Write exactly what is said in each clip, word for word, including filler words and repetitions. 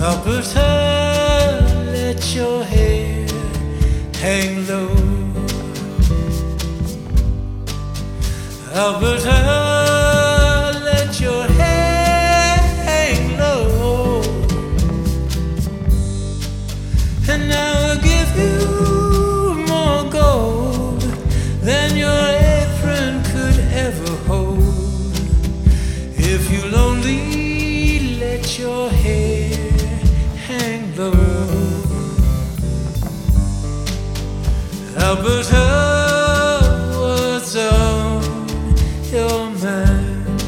Alberta, let your hair hang low. Alberta, let your hair hang low. And I will give you more gold than your apron could ever hold. If you'll only let your hair hang low. Alberta, what's on your mind?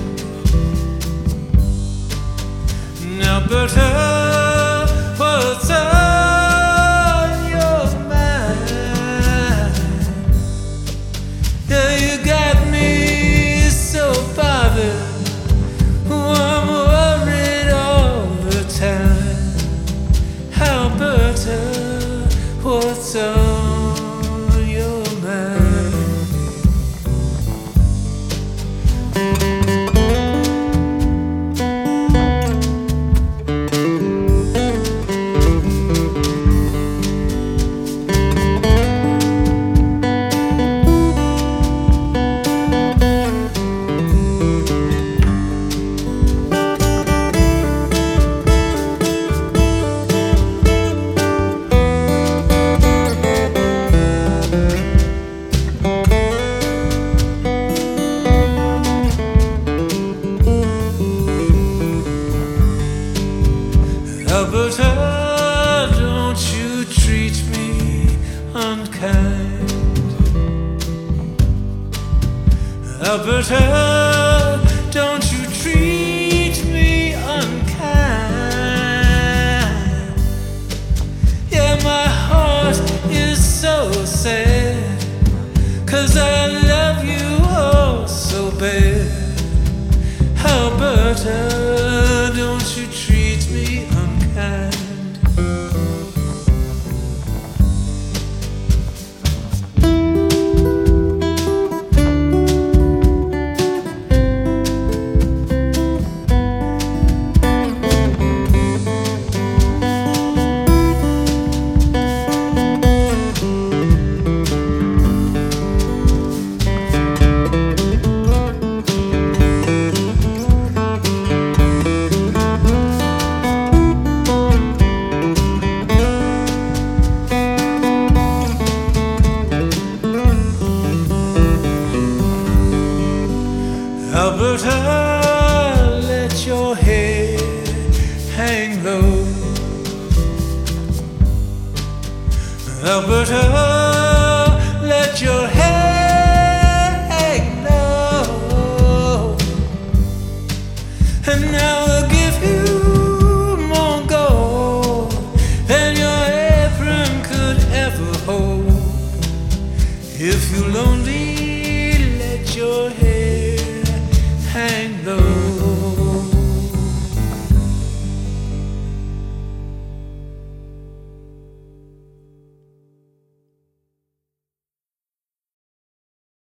Alberta, what's on your mind? Yeah, you got me so bothered. I'm worried all the time. Alberta, what's on your mind? Alberta, don't you treat me unkind. Alberta,